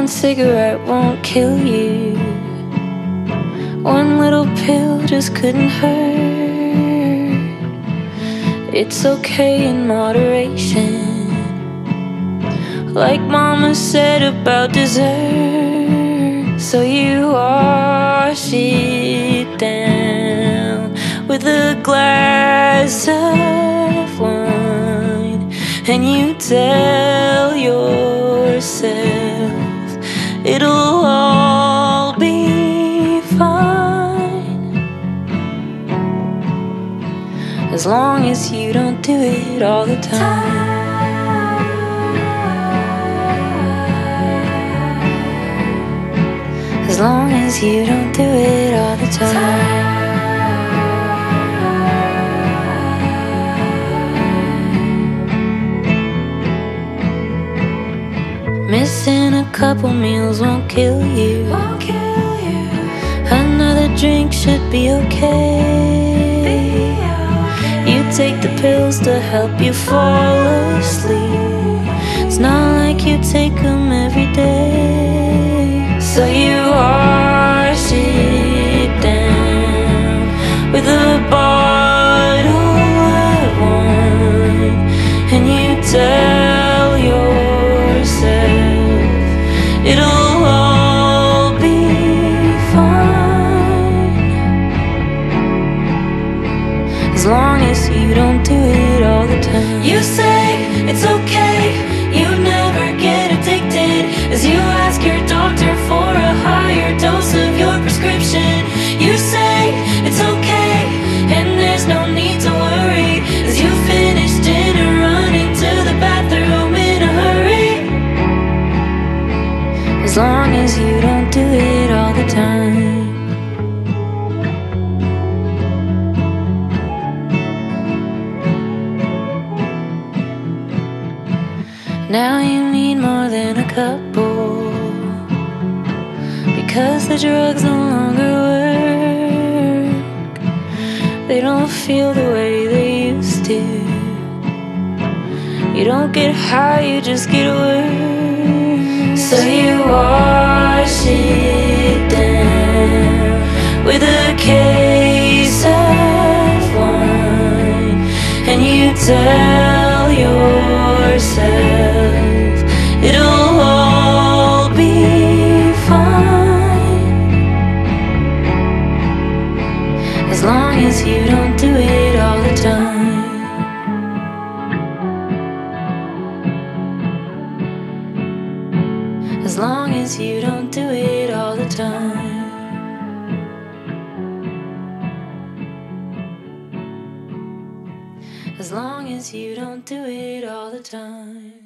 one cigarette won't kill you. One little pill just couldn't hurt. It's okay in moderation, like mama said about dessert. So you wash it down with a glass of wine, and you tell yourself it'll all be fine, as long as you don't do it all the time. As long as you don't do it all the time. Missing a couple meals won't kill you. Another drink should be okay. You take the pills to help you fall asleep. It's not like you take them every day. So you wash it down with a bottle of wine, and you tell yourself it'll all be fine, as long as you don't do it all the time. You say it's okay, you never get addicted, as you ask your doctor for a higher dose of your prescription. You say it's okay, and there's no need to worry, as you finish dinner, run into the bathroom in a hurry, as long as you don't do it all the time. Now you need more than a couple, because the drugs no longer work. They don't feel the way they used to. You don't get high, you just get worse. So you wash it down with a case of wine, and you tell yourself it'll all be fine, as long as you don't do it all the time. As long as you don't do it all the time. As long as you don't do it all the time.